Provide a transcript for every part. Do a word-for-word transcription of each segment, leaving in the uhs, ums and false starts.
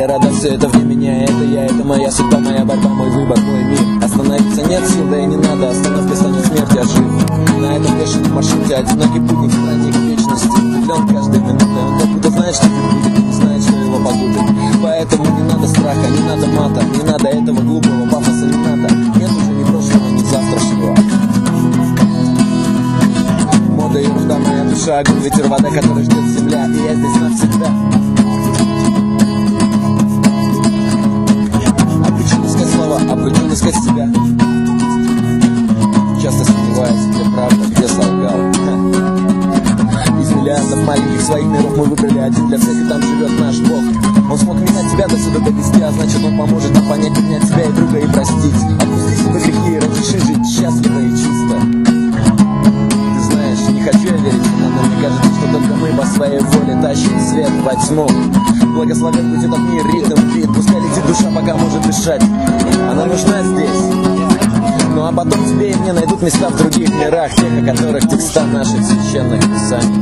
моя радость, все это вне меня. Это я, это моя судьба, моя борьба, мой выбор, мой мир. Остановиться нет сил, да и не надо. Остановка станет смерть, я жив. На этом бешеном маршруте одинокий путник, странник вечности. Удивлен каждой минутой. Он как будто знает, что не будет, и не знает, что его погубит. Поэтому не надо страха, не надо мата, не надо этого глупого пафоса, не надо. Нет уже ни прошлого, ни завтрашнего. Мода и руда, моя душа, огонь, ветер, вода, который ждет земля. И я здесь навсегда. Обречен искать слова, обречен искать себя. Часто сомневаюсь, где правда, где солгал. Из миллиардов маленьких своих миров мы выбрали один для всех, и там живет наш Бог. Он смог меня тебя до сюда довести, а значит он поможет нам понять, принять себя и друга и простить. Отпусти себе грехи и разреши жить счастливо и чисто. Ты знаешь, не хочу я верить, но мне кажется, что только мы по своей воле тащим свет во тьму. Благословен будет этот мир, ритм, бит, пускай летит душа, пока может дышать. Она нужна здесь. Ну а потом тебе и мне найдут места в других мирах, тех, о которых текста наших священных писаний.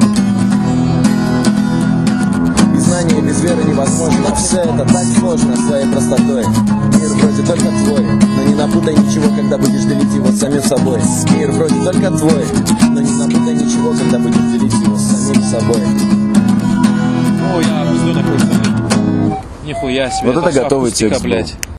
Без знания и без веры невозможно, а все это так сложно своей простотой. Мир вроде только твой, но не напутай ничего, когда будешь делить его с самим собой. Мир вроде только твой, но не напутай ничего, когда будешь делить его с самим собой. О, я обузду на просто. Нихуя себе. Вот это готовый текст, блядь.